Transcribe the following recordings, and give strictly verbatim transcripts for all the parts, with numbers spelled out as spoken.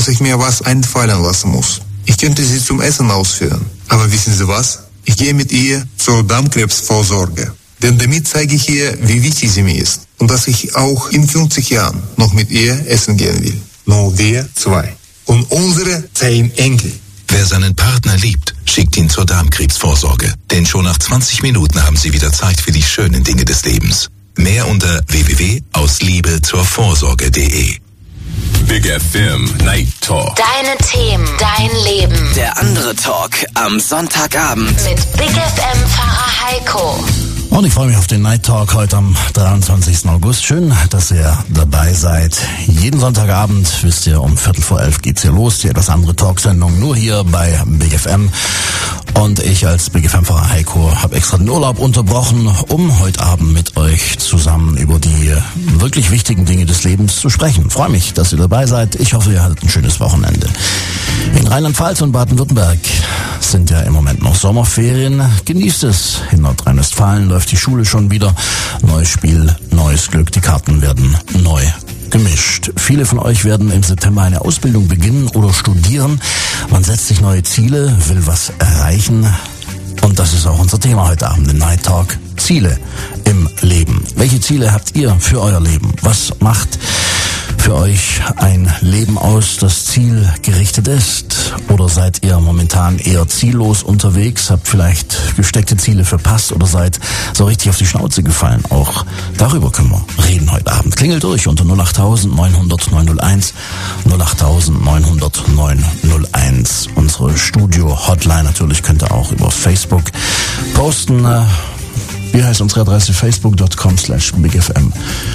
dass ich mir was einfallen lassen muss. Ich könnte sie zum Essen ausführen. Aber wissen Sie was? Ich gehe mit ihr zur Darmkrebsvorsorge. Denn damit zeige ich ihr, wie wichtig sie mir ist. Und dass ich auch in fünfzig Jahren noch mit ihr essen gehen will. Nur wir zwei. Und unsere zehn Enkel. Wer seinen Partner liebt, schickt ihn zur Darmkrebsvorsorge. Denn schon nach zwanzig Minuten haben Sie wieder Zeit für die schönen Dinge des Lebens. Mehr unter w w w punkt aus liebe zur vorsorge punkt de. Big F M Night Talk. Deine Themen, dein Leben. Der andere Talk am Sonntagabend. Mit Big F M-Pfarrer Heiko. Und ich freue mich auf den Night Talk heute am dreiundzwanzigsten August. Schön, dass ihr dabei seid. Jeden Sonntagabend, wisst ihr, um Viertel vor elf geht's hier los. Die etwas andere Talksendung, nur hier bei Big F M. Und ich als Big F M-Pfarrer Heiko habe extra den Urlaub unterbrochen, um heute Abend mit euch zusammen über die wirklich wichtigen Dinge des Lebens zu sprechen. Freue mich, dass ihr dabei seid. Ich hoffe, ihr hattet ein schönes Wochenende. In Rheinland-Pfalz und Baden-Württemberg sind ja im Moment noch Sommerferien. Genießt es. In Nordrhein-Westfalen läuft die Schule schon wieder. Neues Spiel, neues Glück. Die Karten werden neu gemischt. Viele von euch werden im September eine Ausbildung beginnen oder studieren. Man setzt sich neue Ziele, will was erreichen. Und das ist auch unser Thema heute Abend, den Night Talk. Ziele im Leben. Welche Ziele habt ihr für euer Leben? Was macht für euch ein Leben aus, das zielgerichtet ist? Oder seid ihr momentan eher ziellos unterwegs, habt vielleicht gesteckte Ziele verpasst oder seid so richtig auf die Schnauze gefallen? Auch darüber können wir reden heute Abend. Klingelt durch unter null acht neun hundert neun null eins, null acht neun hundert neun null eins. Unsere Studio-Hotline natürlich könnt ihr auch über Facebook posten. Wie heißt unsere Adresse? facebook punkt com slash bigfm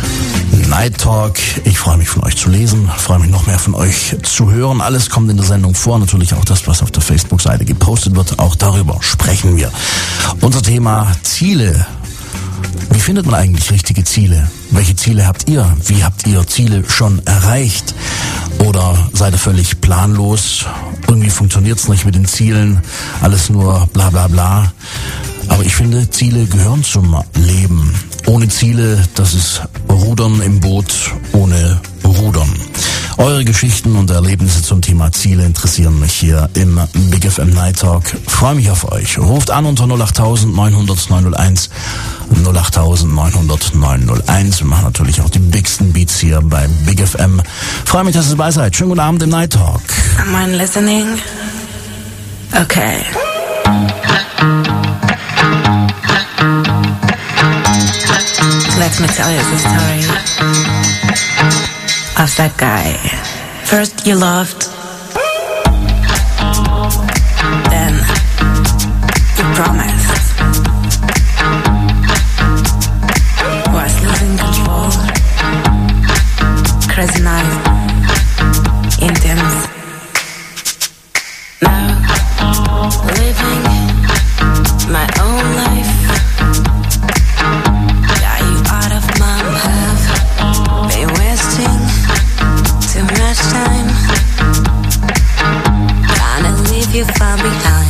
Night Talk. Ich freue mich, von euch zu lesen, freue mich noch mehr von euch zu hören. Alles kommt in der Sendung vor, natürlich auch das, was auf der Facebook-Seite gepostet wird. Auch darüber sprechen wir. Unser Thema Ziele. Wie findet man eigentlich richtige Ziele? Welche Ziele habt ihr? Wie habt ihr Ziele schon erreicht? Oder seid ihr völlig planlos? Irgendwie funktioniert es nicht mit den Zielen. Alles nur bla bla bla. Aber ich finde, Ziele gehören zum Leben. Ohne Ziele, das ist Rudern im Boot ohne Rudern. Eure Geschichten und Erlebnisse zum Thema Ziele interessieren mich hier im Big F M Night Talk. Freue mich auf euch. Ruft an unter null acht neun hundert neun null eins, null acht neun hundert neun null eins. Wir machen natürlich auch die bigsten Beats hier bei Big F M. Freue mich, dass ihr dabei seid. Schönen guten Abend im Night Talk. Am I listening? Okay. Let me tell you the story of that guy. First you loved, then you promised. Was losing control, crazy night, intense. Now living my own life. Too much time, trying to leave you far behind.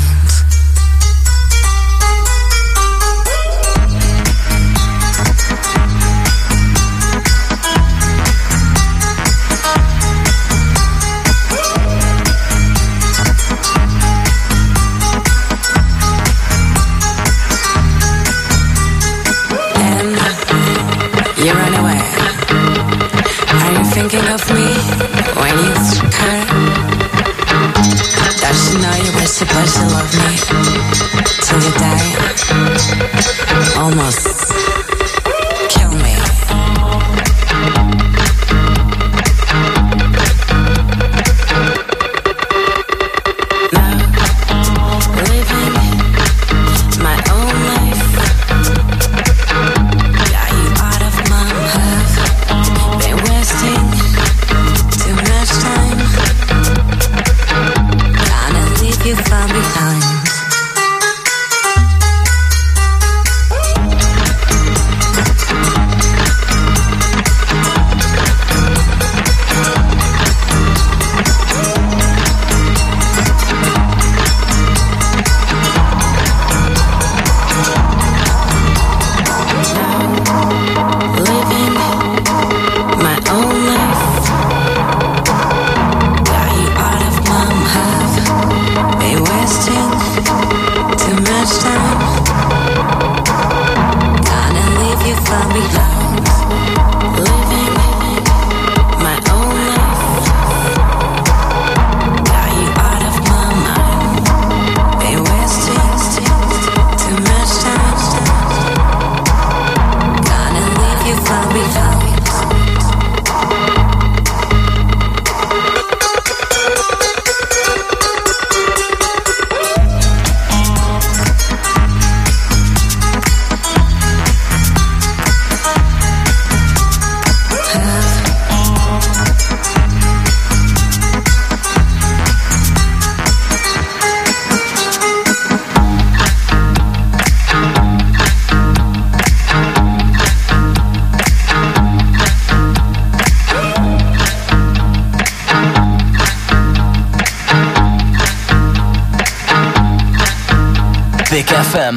Then you run away. Are you thinking of me when you struck her? Does she know you were supposed to love me till you die? Almost kill me. Now, living my own life. Got you out of my life. Been wasting too much time, trying to leave you far behind. Big F M.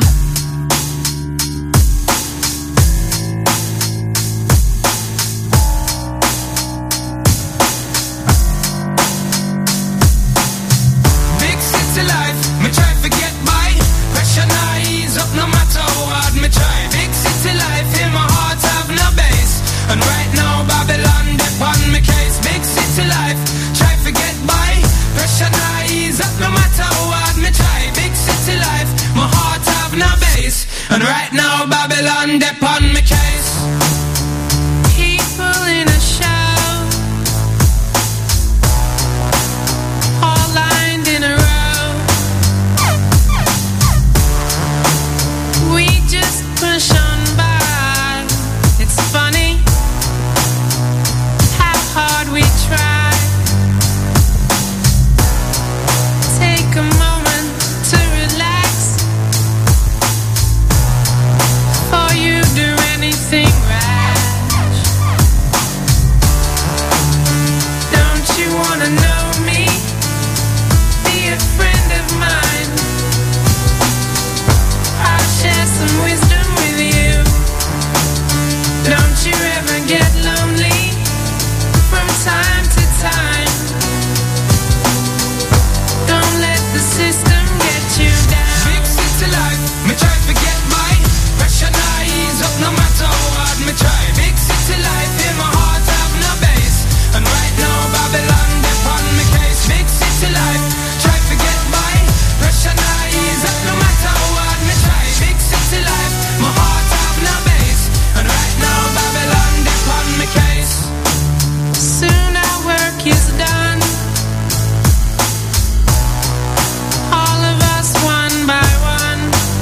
Big city life, me try forget my pressure now ease up no matter how hard me try. Big city life, in my heart have no base, and right now Babylon dip on me case. Big city life, try forget by pressure now ease up no matter how hard me try. Big city life, my heart have no base, and right now Babylon dip on me case. People in a show, all lined in a row. We just push on by. It's funny how hard we try. Take a moment to relax before you do anything rash. Don't you wanna know me? Be a friend of mine. I'll share some wisdom with you. Don't you ever get lonely from time to time. Don't let the system get you down. Big city life, me try forget my pressure now ease up no matter how hard me try. Big city life, in my heart have no base, and right now Babylon dip on me case. Big city life, try forget my pressure now ease up no matter how hard me try. Big city life, my heart have no base, and right now Babylon dip on me case. Soon our work is done, all of us one by one.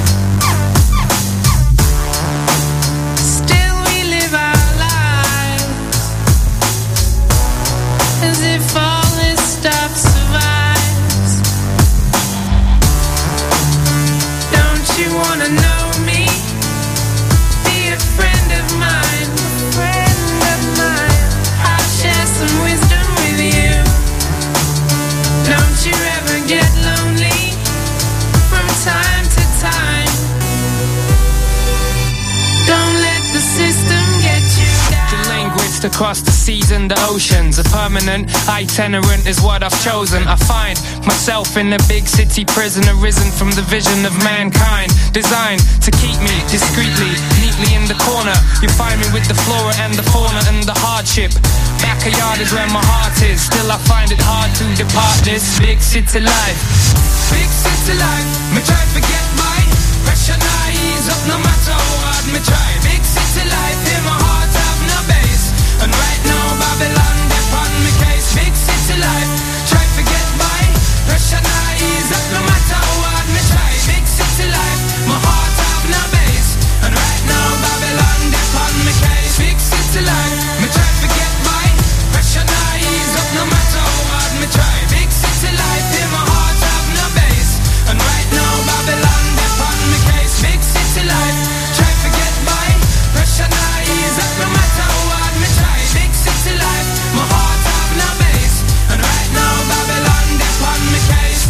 Still we live our lives as if all this stuff survives. Don't you wanna know me? Be a friend of mine, friend of mine. I'll share some wisdom with you. Don't you ever get lonely from time to time. Don't let the system get you down. The linguist across the seas and the oceans, a permanent itinerant is what I've chosen. I find myself in a big city prison, arisen from the vision of mankind, designed to keep me discreetly, neatly in the corner. You find me with the flora and the fauna and the hardship. Backyard is where my heart is. Still I find it hard to depart this big city life. Big city life, me try forget my pressure now ease up no matter how hard me try. Big city life, in my heart have no base, and right now Babylon dip on me case. Big city life, try forget my pressure now ease up no matter how hard me try. Big city life, my heart have no base, and right now Babylon dip on me case. Big city life, me try forget my pressure now ease up no matter how hard me try. Big city life, in my heart have no base, and right now Babylon dip on me case. Big city life, try forget my pressure now ease up no matter how hard me try. Big city life, my heart have no base, and right now Babylon dip on me case.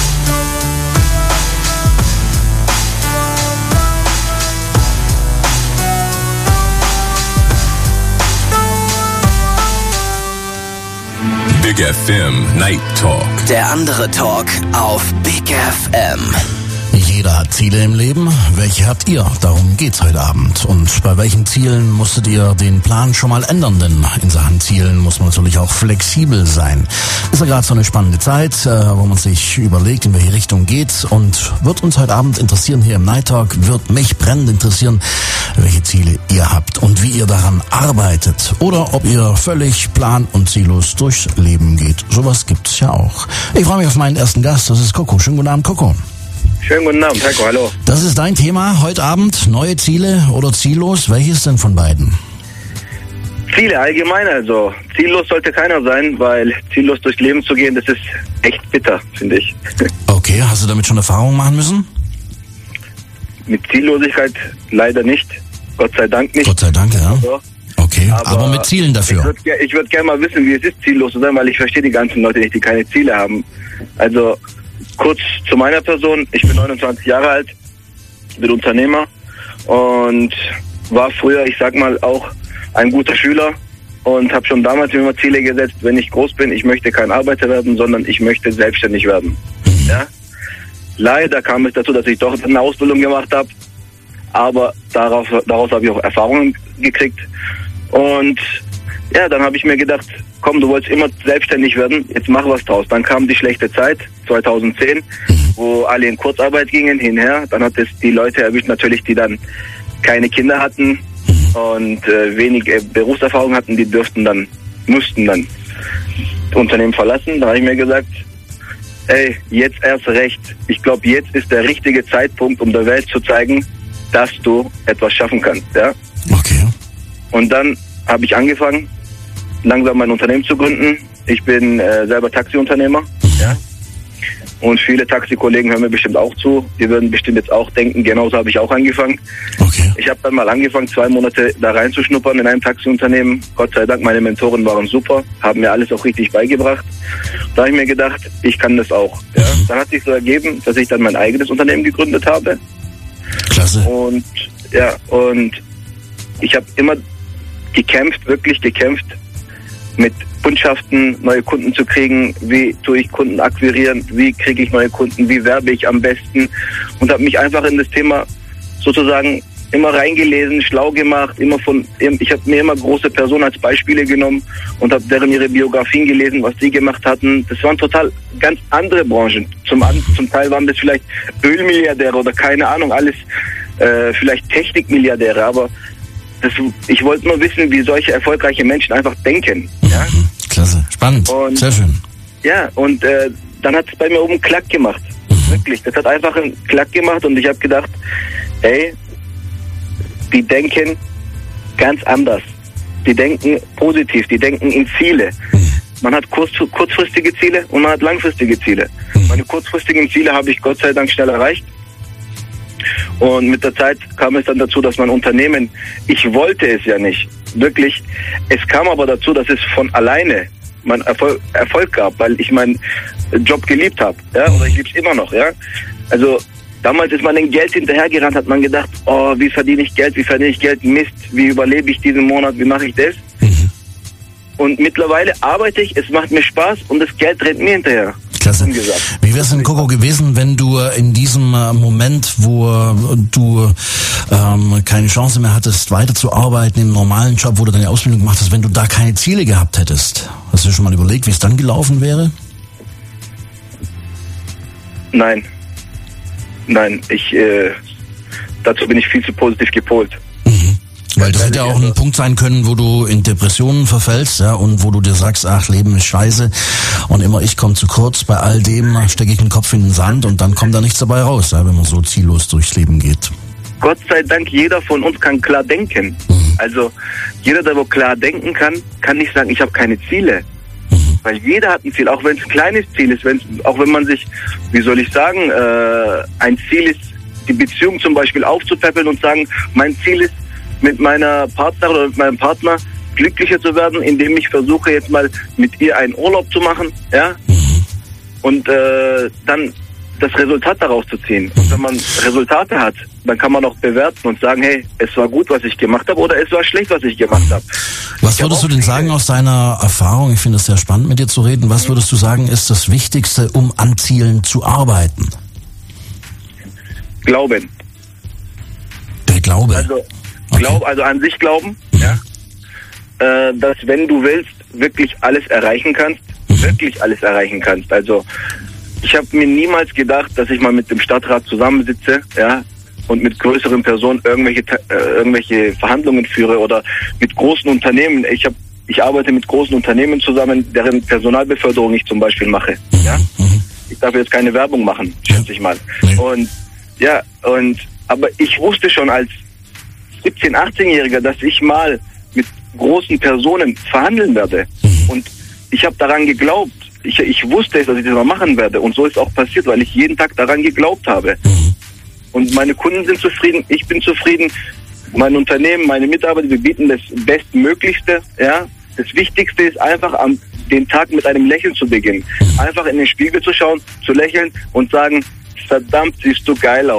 Big F M Night Talk. Der andere Talk auf Big F M. Jeder hat Ziele im Leben. Welche habt ihr? Darum geht's heute Abend. Und bei welchen Zielen musstet ihr den Plan schon mal ändern? Denn in Sachen Zielen muss man natürlich auch flexibel sein. Ist ja gerade so eine spannende Zeit, wo man sich überlegt, in welche Richtung geht's. Und wird uns heute Abend interessieren hier im Night Talk, wird mich brennend interessieren, welche Ziele ihr habt und wie ihr daran arbeitet. Oder ob ihr völlig plan- und ziellos durchs Leben geht. Sowas gibt's ja auch. Ich freue mich auf meinen ersten Gast. Das ist Coco. Schönen guten Abend, Coco. Schönen guten Abend, Heiko, hallo. Das ist dein Thema heute Abend, neue Ziele oder ziellos. Welches denn von beiden? Ziele allgemein, also ziellos sollte keiner sein, weil ziellos durchs Leben zu gehen, das ist echt bitter, finde ich. Okay, hast du damit schon Erfahrungen machen müssen? Mit Ziellosigkeit leider nicht, Gott sei Dank nicht. Gott sei Dank, ja. Also, okay, aber, aber mit Zielen dafür. Ich würde ich würd gerne mal wissen, wie es ist, ziellos zu sein, weil ich verstehe die ganzen Leute nicht, die keine Ziele haben. Also kurz zu meiner Person, ich bin neunundzwanzig Jahre alt, bin Unternehmer und war früher, ich sag mal, auch ein guter Schüler und habe schon damals mir immer Ziele gesetzt, wenn ich groß bin, ich möchte kein Arbeiter werden, sondern ich möchte selbstständig werden. Ja? Leider kam es dazu, dass ich doch eine Ausbildung gemacht habe, aber darauf, daraus habe ich auch Erfahrungen gekriegt. Und ja, dann habe ich mir gedacht, komm, du wolltest immer selbstständig werden, jetzt mach was draus. Dann kam die schlechte Zeit, zweitausendzehn, wo alle in Kurzarbeit gingen, hinher. Dann hat es die Leute erwischt, natürlich, die dann keine Kinder hatten und äh, wenig äh, Berufserfahrung hatten, die dürften dann, mussten dann das Unternehmen verlassen. Da habe ich mir gesagt, ey, jetzt erst recht. Ich glaube, jetzt ist der richtige Zeitpunkt, um der Welt zu zeigen, dass du etwas schaffen kannst. Ja? Okay. Und dann habe ich angefangen, langsam mein Unternehmen zu gründen. Ich bin äh, selber Taxiunternehmer. Ja? Und viele Taxikollegen hören mir bestimmt auch zu. Die würden bestimmt jetzt auch denken, genauso habe ich auch angefangen. Okay. Ich habe dann mal angefangen, zwei Monate da reinzuschnuppern in einem Taxiunternehmen. Gott sei Dank, meine Mentoren waren super, haben mir alles auch richtig beigebracht. Da habe ich mir gedacht, ich kann das auch. Ja? Dann hat sich so ergeben, dass ich dann mein eigenes Unternehmen gegründet habe. Klasse. Und ja, und ich habe immer gekämpft, wirklich gekämpft, mit Kundschaften neue Kunden zu kriegen. Wie tue ich Kunden akquirieren? Wie kriege ich neue Kunden? Wie werbe ich am besten? Und habe mich einfach in das Thema sozusagen immer reingelesen, schlau gemacht. Immer von, ich habe mir immer große Personen als Beispiele genommen und habe deren ihre Biografien gelesen, was sie gemacht hatten. Das waren total ganz andere Branchen. Zum, zum Teil waren das vielleicht Ölmilliardäre oder keine Ahnung, alles äh, vielleicht Technikmilliardäre, aber das, ich wollte nur wissen, wie solche erfolgreiche Menschen einfach denken. Ja? Klasse, spannend, und, sehr schön. Ja, und äh, dann hat es bei mir oben Klack gemacht. Mhm. Wirklich, das hat einfach einen Klack gemacht und ich habe gedacht, ey, die denken ganz anders. Die denken positiv, die denken in Ziele. Mhm. Man hat kurz, kurzfristige Ziele und man hat langfristige Ziele. Mhm. Meine kurzfristigen Ziele habe ich Gott sei Dank schnell erreicht. Und mit der Zeit kam es dann dazu, dass mein Unternehmen, ich wollte es ja nicht, wirklich, es kam aber dazu, dass es von alleine mein Erfolg, Erfolg gab, weil ich meinen Job geliebt habe, ja, oder ich liebe es immer noch, ja. Also damals ist man dem Geld hinterhergerannt, hat man gedacht, oh, wie verdiene ich Geld, wie verdiene ich Geld, Mist, wie überlebe ich diesen Monat, wie mache ich das? Mhm. Und mittlerweile arbeite ich, es macht mir Spaß und das Geld rennt mir hinterher. Klasse. Wie wäre es denn, Coco, gewesen, wenn du in diesem Moment, wo du ähm, keine Chance mehr hattest, weiterzuarbeiten im normalen Job, wo du deine Ausbildung gemacht hast, wenn du da keine Ziele gehabt hättest? Hast du dir schon mal überlegt, wie es dann gelaufen wäre? Nein. Nein, ich, äh, dazu bin ich viel zu positiv gepolt. Mhm. Weil das hätte ja auch ein Punkt sein können, wo du in Depressionen verfällst, ja, und wo du dir sagst, ach, Leben ist scheiße und immer ich komme zu kurz. Bei all dem stecke ich den Kopf in den Sand und dann kommt da nichts dabei raus, ja, wenn man so ziellos durchs Leben geht. Gott sei Dank, jeder von uns kann klar denken. Mhm. Also jeder, der wo klar denken kann, kann nicht sagen, ich habe keine Ziele. Mhm. Weil jeder hat ein Ziel, auch wenn es ein kleines Ziel ist, wenn's, auch wenn man sich, wie soll ich sagen, äh, ein Ziel ist, die Beziehung zum Beispiel aufzupäppeln und sagen, mein Ziel ist, mit meiner Partnerin oder mit meinem Partner glücklicher zu werden, indem ich versuche jetzt mal mit ihr einen Urlaub zu machen, ja, und äh, dann das Resultat daraus zu ziehen. Und wenn man Resultate hat, dann kann man auch bewerten und sagen, hey, es war gut, was ich gemacht habe, oder es war schlecht, was ich gemacht habe. Was würdest du denn sagen aus deiner Erfahrung? Ich finde es sehr spannend, mit dir zu reden. Was würdest du sagen, ist das Wichtigste, um an Zielen zu arbeiten? Glauben. Der Glaube. Also Okay. Glaub, also an sich glauben, mhm. ja, äh, dass wenn du willst, wirklich alles erreichen kannst, mhm. wirklich alles erreichen kannst. Also ich habe mir niemals gedacht, dass ich mal mit dem Stadtrat zusammensitze, ja, und mit größeren Personen irgendwelche äh, irgendwelche Verhandlungen führe oder mit großen Unternehmen. Ich habe, ich arbeite mit großen Unternehmen zusammen, deren Personalbeförderung ich zum Beispiel mache. Mhm. Ja, ich darf jetzt keine Werbung machen, schätze ich mal. Mhm. Und ja, und aber ich wusste schon als siebzehn-, achtzehnjähriger, dass ich mal mit großen Personen verhandeln werde. Mhm. Und ich habe daran geglaubt. Ich, ich wusste es, dass ich das mal machen werde. Und so ist auch passiert, weil ich jeden Tag daran geglaubt habe. Mhm. Und meine Kunden sind zufrieden, ich bin zufrieden. Mein Unternehmen, meine Mitarbeiter, wir bieten das Bestmöglichste. Ja? Das Wichtigste ist einfach, am den Tag mit einem Lächeln zu beginnen. Einfach in den Spiegel zu schauen, zu lächeln und sagen, verdammt, siehst du geil aus.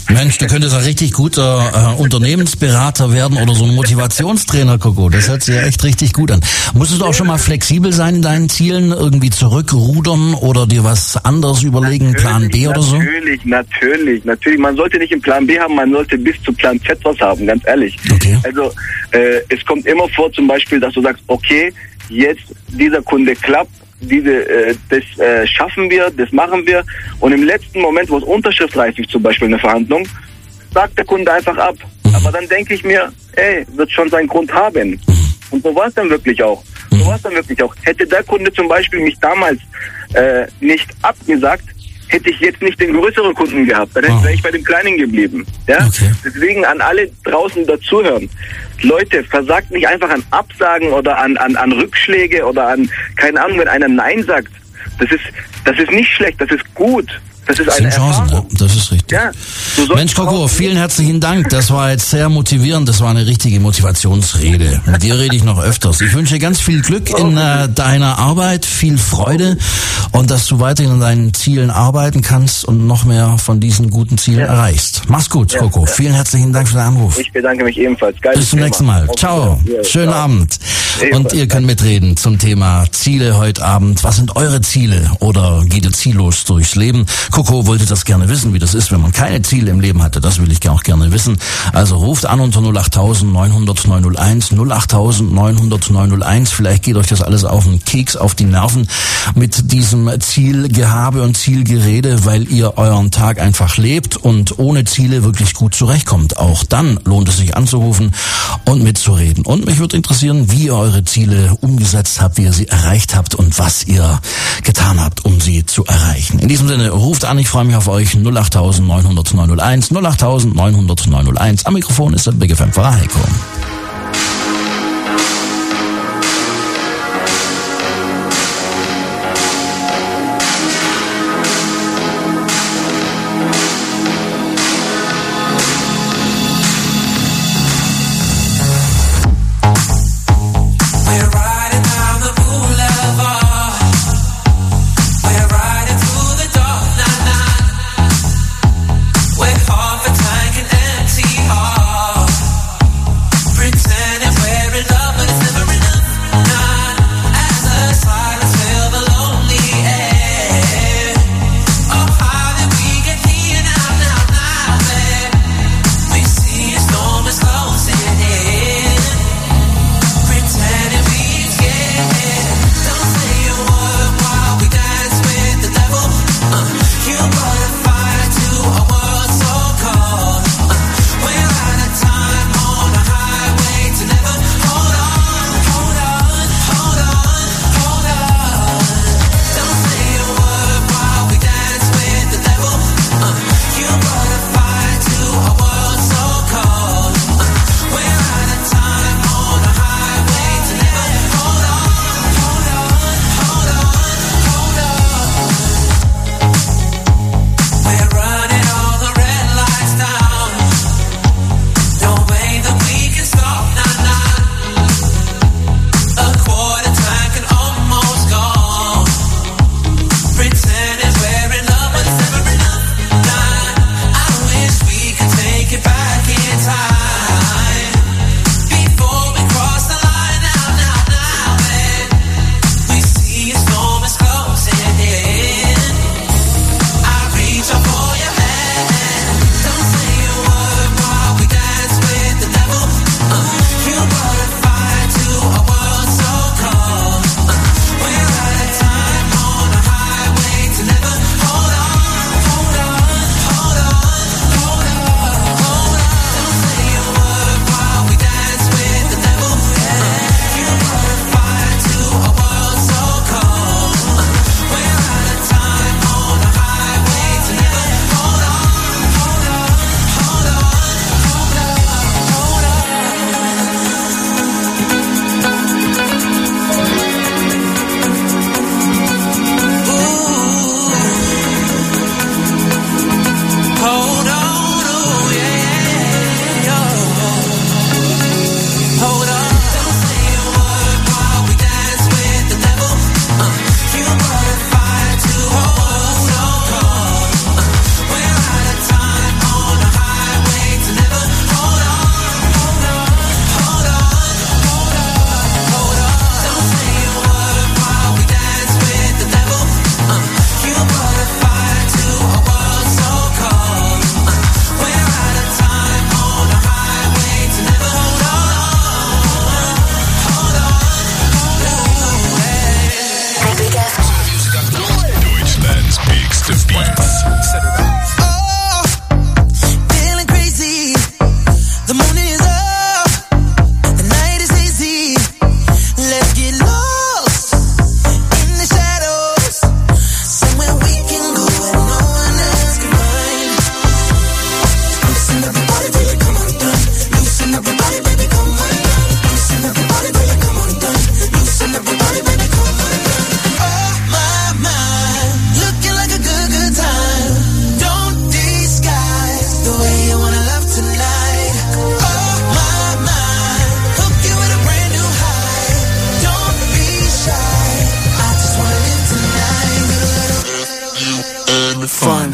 Mensch, du könntest ein richtig guter äh, Unternehmensberater werden oder so ein Motivationstrainer, Coco. Das hört sich ja echt richtig gut an. Musstest du auch schon mal flexibel sein in deinen Zielen, irgendwie zurückrudern oder dir was anderes überlegen, natürlich, Plan B oder so? Natürlich, natürlich, natürlich. Man sollte nicht einen Plan B haben, man sollte bis zu Plan Z was haben, ganz ehrlich. Okay. Also äh, es kommt immer vor zum Beispiel, dass du sagst, okay, jetzt dieser Kunde klappt, diese, äh, das äh, schaffen wir, das machen wir und im letzten Moment, wo es unterschriftreif ist, zum Beispiel eine Verhandlung, sagt der Kunde einfach ab. Mhm. Aber dann denke ich mir, ey, wird schon seinen Grund haben. Mhm. Und so war es dann wirklich auch. So war es dann wirklich auch. Hätte der Kunde zum Beispiel mich damals äh, nicht abgesagt, hätte ich jetzt nicht den größeren Kunden gehabt. Dann oh. wäre ich bei dem Kleinen geblieben. Ja? Okay. Deswegen an alle draußen dazuhören. Leute, versagt nicht einfach an Absagen oder an, an, an Rückschläge oder an, keine Ahnung, wenn einer Nein sagt. Das ist, das ist nicht schlecht, das ist gut. Das ist Das eine sind Chancen, Erfahrung. ja, das ist richtig. Ja, du sollst Mensch, Coco, auch- vielen herzlichen Dank. Das war jetzt sehr motivierend. Das war eine richtige Motivationsrede. Mit dir rede ich noch öfters. Ich wünsche dir ganz viel Glück in äh, deiner Arbeit, viel Freude und dass du weiterhin an deinen Zielen arbeiten kannst und noch mehr von diesen guten Zielen Ja. erreichst. Mach's gut, Ja, Coco. ja. Vielen herzlichen Dank für den Anruf. Ich bedanke mich ebenfalls. Geiles Bis zum Thema. nächsten Mal. Auf Ciao. Wiedersehen. Ja, Schönen ciao. Abend. Und Ebenfalls. ihr könnt mitreden zum Thema Ziele heute Abend. Was sind eure Ziele? Oder geht ihr ziellos durchs Leben? Coco wollte das gerne wissen, wie das ist, wenn man keine Ziele im Leben hatte. Das will ich auch gerne wissen. Also ruft an unter null acht neun null null neun null eins, null acht neun null null neun null eins. Vielleicht geht euch das alles auf den Keks, auf die Nerven mit diesem Zielgehabe und Zielgerede, weil ihr euren Tag einfach lebt und ohne Ziele wirklich gut zurechtkommt. Auch dann lohnt es sich anzurufen und mitzureden. Und mich würde interessieren, wie ihr eure Ziele umgesetzt habt, wie ihr sie erreicht habt und was ihr getan habt, um sie zu erreichen. In diesem Sinne, ruft an, ich freue mich auf euch. null acht neun null null neun null eins, null acht neun null null neun null eins. Am Mikrofon ist der Big F M-Fahrer Heiko. With half a tank and empty heart. fun.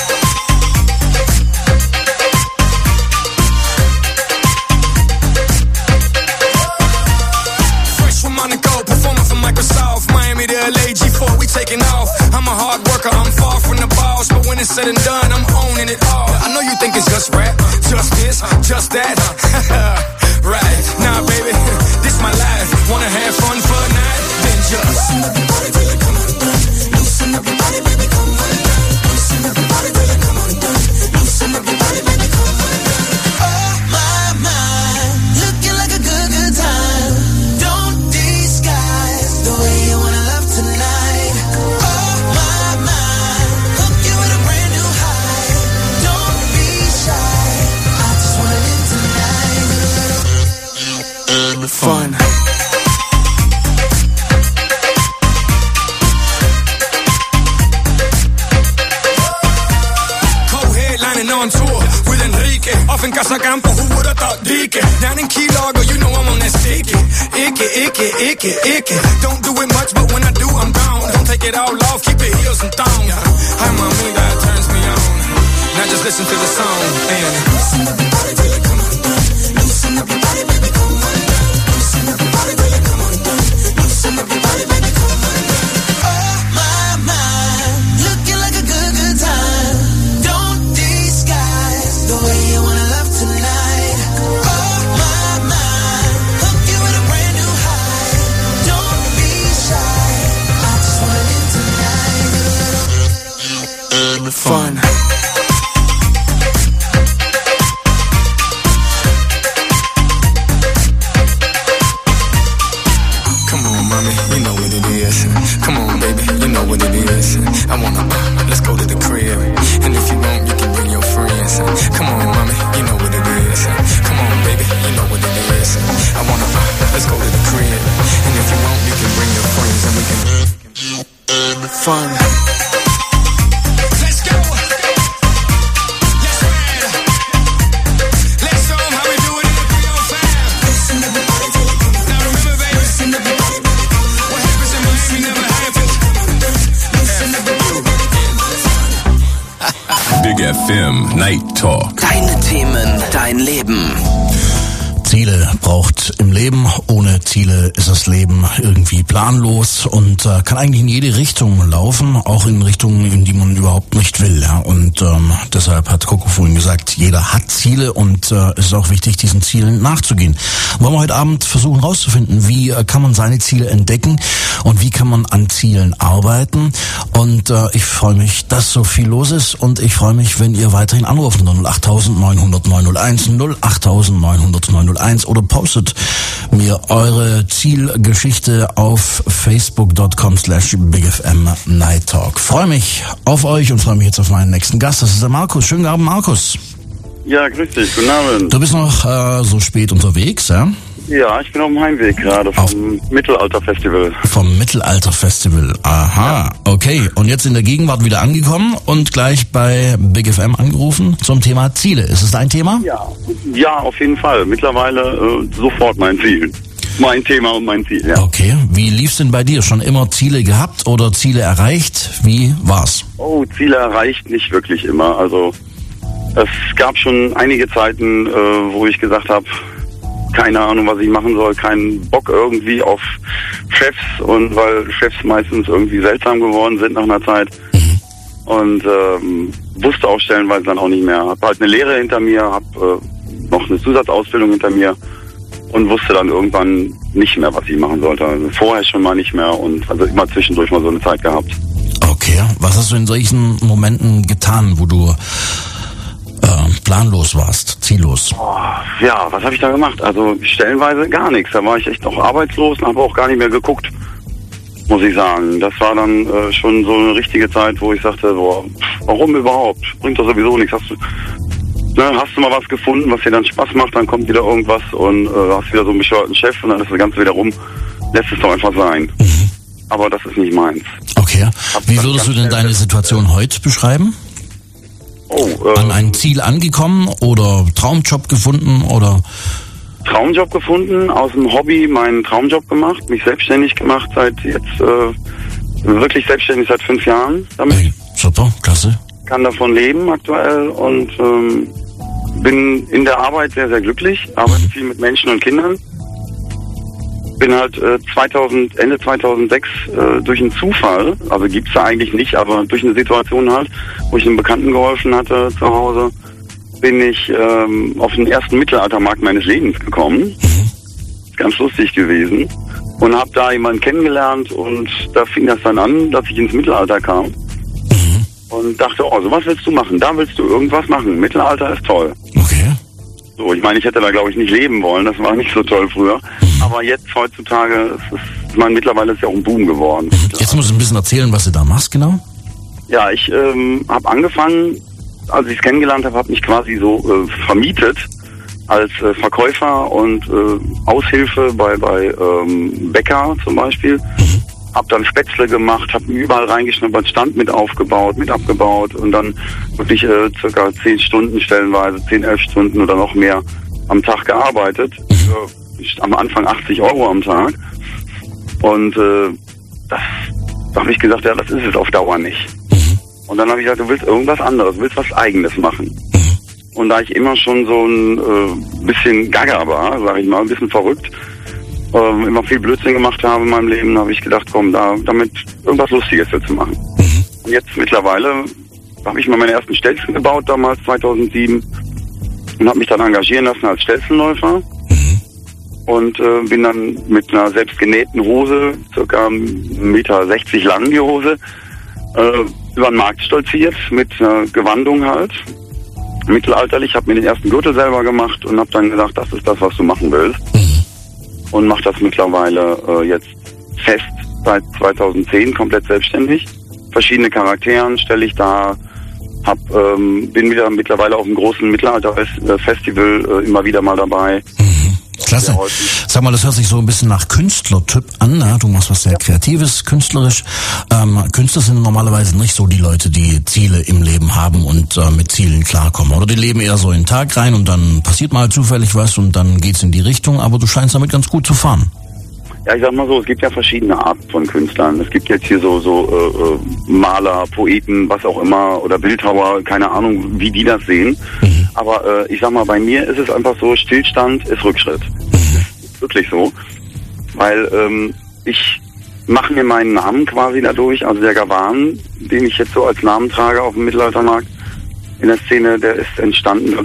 Fresh from Monaco, performing for Microsoft, Miami to L A, G four, we taking off. I'm a hard worker, I'm far from the boss, but when it's said and done, I'm owning it all. I know you think it's just rap, just this, just that. Right, nah baby, this my life. Wanna have fun for a night? Then just loosen up your body till it come undone. Loosen up your body, baby, come undone. Loosen up your body till it come undone. Loosen up your body, baby, come undone. Oh my, my, looking like a good, good time. Don't disguise the way you wanna love tonight. Oh my, my, hook you with a brand new high. Don't be shy, I just wanna live tonight. Fun. Co-headlining on tour with Enrique. Off in Casacampo, who would have thought Dique? Down in Key Largo, you know I'm on that sticky. Icky, icky, icky, icky. Don't do it much, but when I do, I'm gone. Don't take it all off, keep it heels and thongs. Hi, mommy, that turns me on. Now just listen to the song and loosen up your body till it come undone. Loosen up your body, baby, come undone. Loosen up your body till it come undone. Loosen up your body, baby, come undone. Oh my, my, looking like a good, good time. Don't disguise the way you wanna love tonight. Oh my, my, hook you with a brand new high. Don't be shy, I just wanna live tonight. Fun. Come on, baby, you know what it is. I wanna, uh, let's go to the crib. And if you want, you can bring your friends. Come on, mommy, you know what it is. Come on, baby, you know what it is. I wanna, uh, let's go to the crib. And if you want, you can bring your friends and we can fun. Let's go. Let's ride. Let's show 'em how we do it in the three oh five. Listen to the body till it comes. Now remember, baby, listen to the body. What happens in Miami never happens. Big F M Night Talk. Deine Themen, dein Leben. Ziele braucht im Leben. Ohne Ziele ist das Leben irgendwie planlos und äh, kann eigentlich in jede Richtung laufen, auch in Richtungen, in die man überhaupt nicht will. Ja? Und ähm, deshalb hat Coco vorhin gesagt, jeder hat Ziele und äh, es ist auch wichtig, diesen Zielen nachzugehen. Wollen wir heute Abend versuchen herauszufinden, wie äh, kann man seine Ziele entdecken und wie kann man an Zielen arbeiten. Und äh, ich freue mich, dass so viel los ist und ich freue mich, wenn ihr weiterhin anrufen. null acht neun null null neun null eins, null acht neun null null neun null eins oder postet mir eure Zielgeschichte auf facebook dot com slash big f m night talk. Freue mich auf euch und freue mich jetzt auf meinen nächsten Gast. Das ist der Markus. Schönen Abend, Markus. Ja, grüß dich. Guten Abend. Du bist noch äh, so spät unterwegs, ja? Ja, ich bin auf dem Heimweg gerade vom auf Mittelalterfestival. Vom Mittelalterfestival. Aha, okay. Und jetzt in der Gegenwart wieder angekommen und gleich bei Big F M angerufen zum Thema Ziele. Ist es dein Thema? Ja, ja, auf jeden Fall. Mittlerweile äh, sofort mein Ziel. Mein Thema und mein Ziel, ja. Okay. Wie lief's denn bei dir? Schon immer Ziele gehabt oder Ziele erreicht? Wie war's? Oh, Ziele erreicht nicht wirklich immer. Also es gab schon einige Zeiten, äh, wo ich gesagt habe, keine Ahnung, was ich machen soll, keinen Bock irgendwie auf Chefs und weil Chefs meistens irgendwie seltsam geworden sind nach einer Zeit mhm. und ähm, wusste auch stellenweise dann auch nicht mehr. Hab halt eine Lehre hinter mir, hab äh, noch eine Zusatzausbildung hinter mir und wusste dann irgendwann nicht mehr, was ich machen sollte. Also vorher schon mal nicht mehr und also immer zwischendurch mal so eine Zeit gehabt. Okay, was hast du in solchen Momenten getan, wo du Äh, planlos warst, ziellos? Oh, ja, was habe ich da gemacht? Also stellenweise gar nichts. Da war ich echt noch arbeitslos und habe auch gar nicht mehr geguckt, muss ich sagen. Das war dann äh, schon so eine richtige Zeit, wo ich sagte, boah, warum überhaupt? Bringt doch sowieso nichts. Hast du, ne, hast du mal was gefunden, was dir dann Spaß macht, dann kommt wieder irgendwas und äh, hast wieder so einen bescheuerten Chef und dann ist das Ganze wieder rum. Lässt es doch einfach sein. Mhm. Aber das ist nicht meins. Okay. Wie würdest du denn deine Situation heute beschreiben? Oh, äh, an ein Ziel angekommen oder Traumjob gefunden oder? Traumjob gefunden, aus dem Hobby meinen Traumjob gemacht, mich selbstständig gemacht seit jetzt, äh, wirklich selbstständig seit fünf Jahren damit. Hey, das Super, klasse. Kann davon leben aktuell und ähm, bin in der Arbeit sehr, sehr glücklich. Arbeite viel mit Menschen und Kindern. Bin halt äh, zweitausend, Ende zweitausendsechs äh, durch einen Zufall, also gibt's da eigentlich nicht, aber durch eine Situation halt, wo ich einem Bekannten geholfen hatte zu Hause, bin ich ähm, auf den ersten Mittelaltermarkt meines Lebens gekommen. Ganz lustig gewesen. Und habe da jemanden kennengelernt und da fing das dann an, dass ich ins Mittelalter kam. Und dachte, oh, sowas willst du machen, da willst du irgendwas machen. Mittelalter ist toll. Okay. So, ich meine, ich hätte da glaube ich nicht leben wollen, das war nicht so toll früher. Aber jetzt heutzutage, ist es, ich meine, mittlerweile ist ja auch ein Boom geworden. Jetzt musst du ein bisschen erzählen, was du da machst, genau. Ja, ich ähm, habe angefangen, als ich es kennengelernt habe, habe mich quasi so äh, vermietet als äh, Verkäufer und äh, Aushilfe bei bei ähm, Bäcker zum Beispiel. Hab dann Spätzle gemacht, hab überall reingeschnuppert, Stand mit aufgebaut, mit abgebaut und dann wirklich äh, circa zehn Stunden stellenweise, zehn, elf Stunden oder noch mehr am Tag gearbeitet. Äh, am Anfang achtzig Euro am Tag. Und äh, das, da habe ich gesagt, ja, das ist es auf Dauer nicht. Und dann habe ich gesagt, du willst irgendwas anderes, du willst was Eigenes machen. Und da ich immer schon so ein äh, bisschen gaga war, sag ich mal, ein bisschen verrückt, äh, immer viel Blödsinn gemacht habe in meinem Leben, habe ich gedacht, komm, da damit irgendwas Lustiges zu machen. Mhm. Und jetzt mittlerweile habe ich mal meine ersten Stelzen gebaut, damals zweitausendsieben, und habe mich dann engagieren lassen als Stelzenläufer. Mhm. Und äh, bin dann mit einer selbstgenähten Hose, circa eins Meter sechzig lang die Hose, äh, über den Markt stolziert, mit einer Gewandung halt. Mittelalterlich, habe mir den ersten Gürtel selber gemacht und habe dann gesagt, das ist das, was du machen willst. Mhm. Und mache das mittlerweile äh, jetzt fest seit zweitausendzehn, komplett selbstständig. Verschiedene Charakteren stelle ich da, hab, ähm, bin wieder mittlerweile auf einem großen Mittelalter-Festival äh, immer wieder mal dabei. Mhm. Klasse. Sag mal, das hört sich so ein bisschen nach Künstlertyp an, ne? Du machst was sehr Kreatives, künstlerisch. Ähm, Künstler sind normalerweise nicht so die Leute, die Ziele im Leben haben und äh, mit Zielen klarkommen. Oder die leben eher so in den Tag rein und dann passiert mal zufällig was und dann geht's in die Richtung, aber du scheinst damit ganz gut zu fahren. Ja, ich sag mal so, es gibt ja verschiedene Arten von Künstlern. Es gibt jetzt hier so so äh, Maler, Poeten, was auch immer, oder Bildhauer, keine Ahnung, wie die das sehen. Mhm. Aber äh, ich sag mal, bei mir ist es einfach so, Stillstand ist Rückschritt. Mhm. Ist wirklich so. Weil ähm, ich mache mir meinen Namen quasi dadurch, also der Gavan, den ich jetzt so als Namen trage auf dem Mittelaltermarkt in der Szene, der ist entstanden